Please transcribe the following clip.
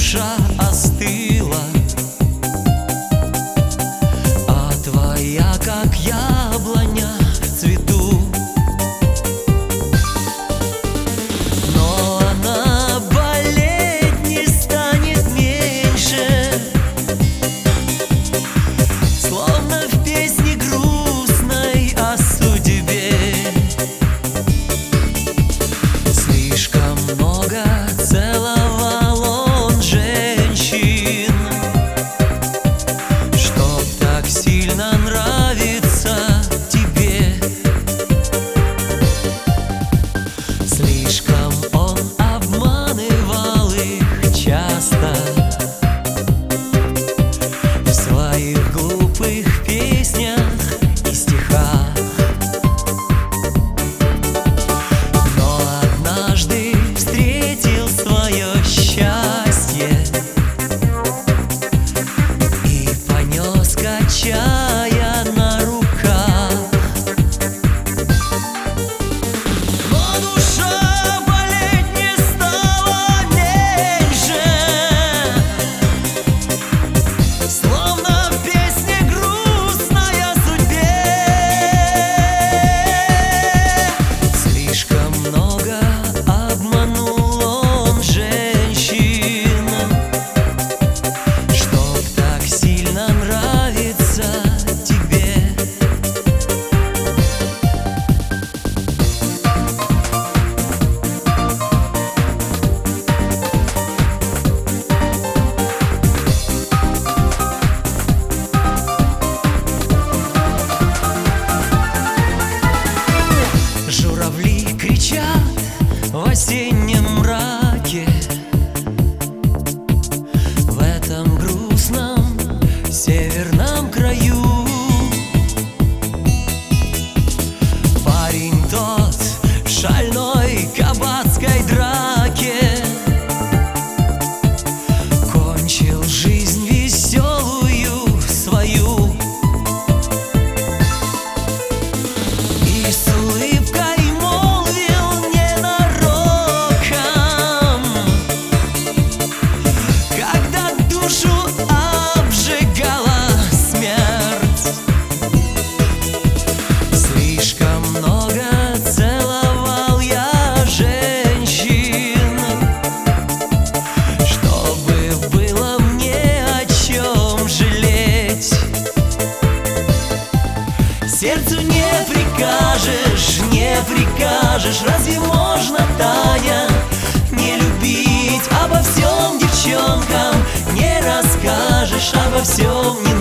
душа остыла, а твоя, как яблоня, в цвету. Но она болеть не станет меньше, словно в песне грустной о судьбе. Слишком много целовал он женщин, чтоб так сильно нравиться тебе. Слишком он обманывал их часто в своих глупых песнях и стихах. Но однажды встретил свое счастье и понес, качая на руках. Но душа болеть не стала меньше, словно в песне грустной о судьбе. Слишком много обманул он женщин, чтоб так сильно нравиться тебе. Журавли кричат в осеннем мраке, в этом грустном северном краю. Парень тот в шальной кабацкой драке кончил жизнь веселую свою. И с улыбкой молвил ненароком, когда душу обжигала смерть. Слишком много целовал я женщин, чтобы было мне о чем жалеть. Сердцу не прикажешь, не прикажешь, разве можно, Таня, не любить? Обо всем девчонкам не расскажешь, обо всем не